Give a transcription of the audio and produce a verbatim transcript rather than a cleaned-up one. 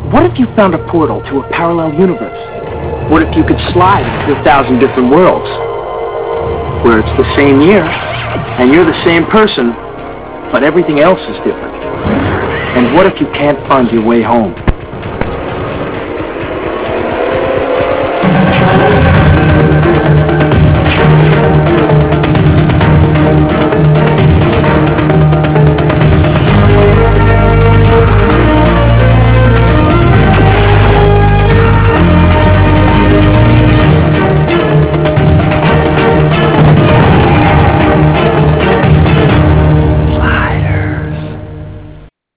What if you found a portal to a parallel universe? What if you could slide into a thousand different worlds, where it's the same year, and you're the same person, but everything else is different? And what if you can't find your way home?